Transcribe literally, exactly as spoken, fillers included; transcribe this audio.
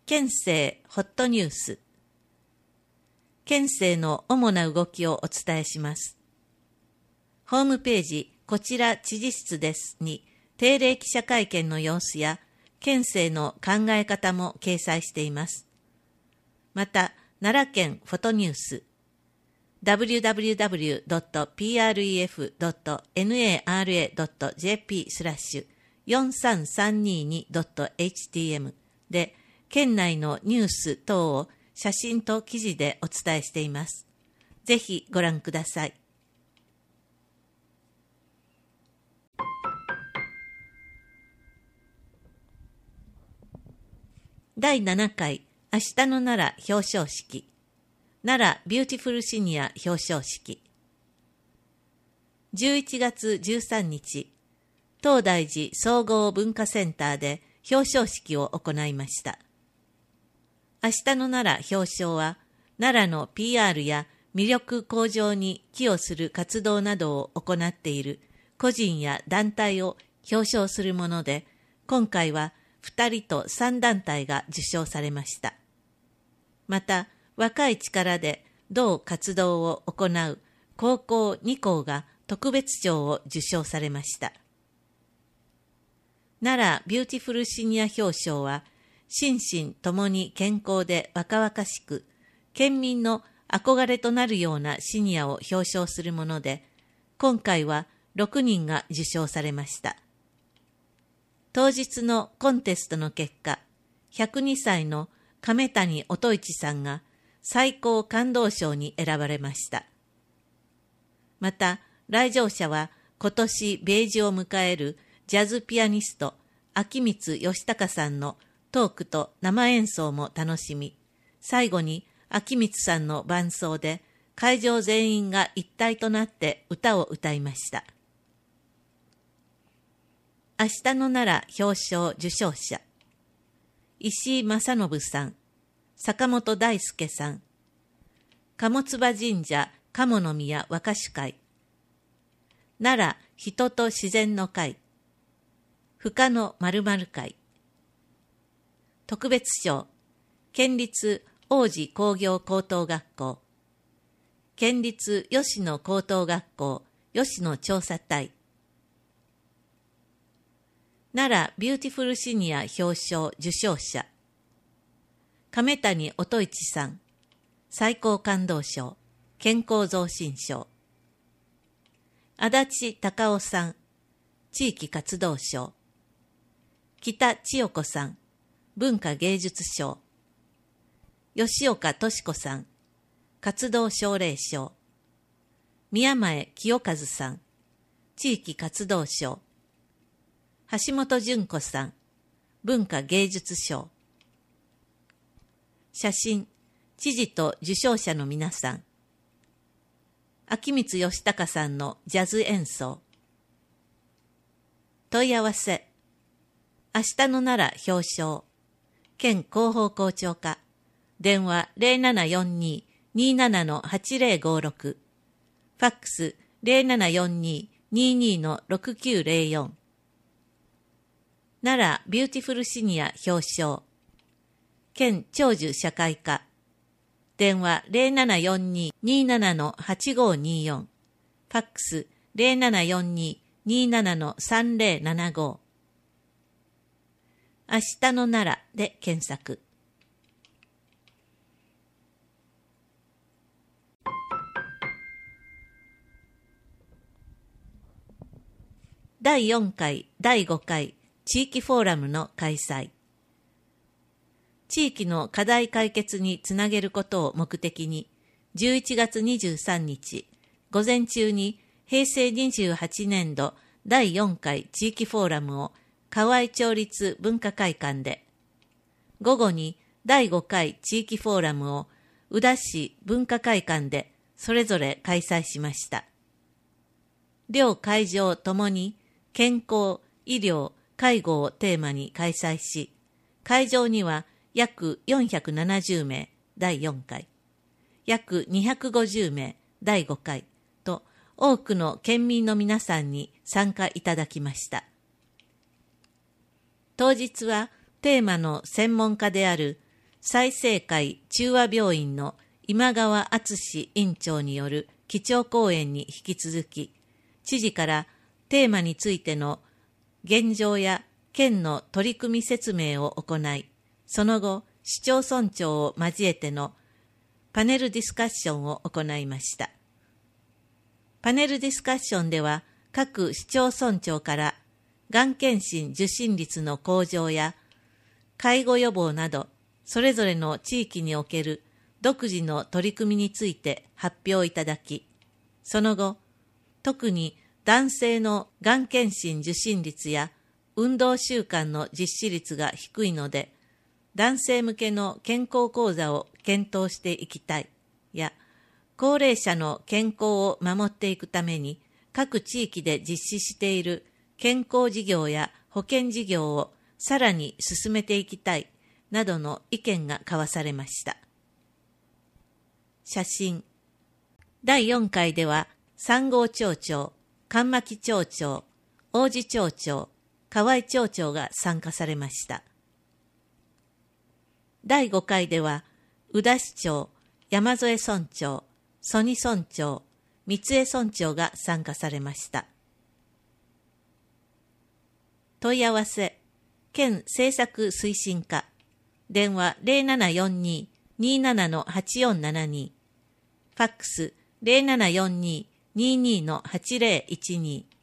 県政ホットニュース。県政の主な動きをお伝えします。ホームページ、こちら知事室ですに、定例記者会見の様子や、県政の考え方も掲載しています。また、奈良県フォトニュース、ダブリューダブリューダブリュードットピーアールイーエフドットナラドットジェーピースラッシュよんさんさんににドットエイチティーエム で、県内のニュース等を写真と記事でお伝えしています。ぜひご覧ください。だいななかい明日の奈良表彰式、奈良ビューティフルシニア表彰式。じゅういちがつじゅうさんにち、東大寺総合文化センターで表彰式を行いました。明日の奈良表彰は、奈良の ピーアール や魅力向上に寄与する活動などを行っている個人や団体を表彰するもので、今回はふたりとさんだんたいが受賞されました。また、若い力で同活動を行う高校にこうが特別賞を受賞されました。奈良ビューティフルシニア表彰は、心身ともに健康で若々しく、県民の憧れとなるようなシニアを表彰するもので、今回はろくにんが受賞されました。当日のコンテストの結果、ひゃくにさいの亀谷音一さんが最高感動賞に選ばれました。また、来場者は今年米寿を迎えるジャズピアニスト、秋光義隆さんのトークと生演奏も楽しみ、最後に秋光さんの伴奏で会場全員が一体となって歌を歌いました。明日の奈良表彰受賞者、石井正信さん、坂本大輔さん、鴨唾神社鴨宮和歌手会、奈良人と自然の会、深野〇〇会、特別賞、県立王子工業高等学校、県立吉野高等学校吉野調査隊、奈良ビューティフルシニア表彰受賞者、亀谷音一さん、最高感動賞、健康増進賞、足立隆夫さん、地域活動賞、北千代子さん、文化芸術賞、吉岡敏子さん、活動奨励賞、宮前清和さん、地域活動賞、橋本純子さん、文化芸術賞。写真、知事と受賞者の皆さん。秋光義隆さんのジャズ演奏。問い合わせ、明日の奈良表彰、県広報校長課、電話 ゼロななよんに にーなな のはちゼロごろく、ファックス ゼロななよんに にーにー のろくきゅうゼロよん、奈良ビューティフルシニア表彰、県長寿社会課、電話 ゼロななよんに にーなな のはちごにーよん、ファックス ゼロななよんに にーなな のさんゼロななご、明日の奈良で検索。だいよんかい、だいごかい地域フォーラムの開催。地域の課題解決につなげることを目的に、じゅういちがつにじゅうさんにち、午前中に平成にじゅうはちねんどだいよんかい地域フォーラムを河合町立文化会館で、午後にだいごかい地域フォーラムを宇陀市文化会館でそれぞれ開催しました。両会場ともに健康、医療、介護をテーマに開催し、会場には約よんひゃくななじゅうめいだいよんかい、約にひゃくごじゅうめいだいごかいと多くの県民の皆さんに参加いただきました。当日はテーマの専門家である済生会中和病院の今川敦院長による基調講演に引き続き、知事からテーマについての現状や県の取り組み説明を行い、その後、市町村長を交えてのパネルディスカッションを行いました。パネルディスカッションでは、各市町村長からがん検診受診率の向上や介護予防など、それぞれの地域における独自の取り組みについて発表いただき、その後、特に男性のがん検診受診率や運動習慣の実施率が低いので、男性向けの健康講座を検討していきたいや、高齢者の健康を守っていくために各地域で実施している健康事業や保険事業をさらに進めていきたいなどの意見が交わされました。写真。だいよんかいでは三郷町長、神巻町長、王子町長、河合町長が参加されました。だいごかいでは宇田市長、山添村長、曽爾村長、三重村長が参加されました。問い合わせ、県政策推進課、電話 ゼロななよんに にーなな はちよんななに、ファックス ゼロななよんに にーにー はちゼロいちに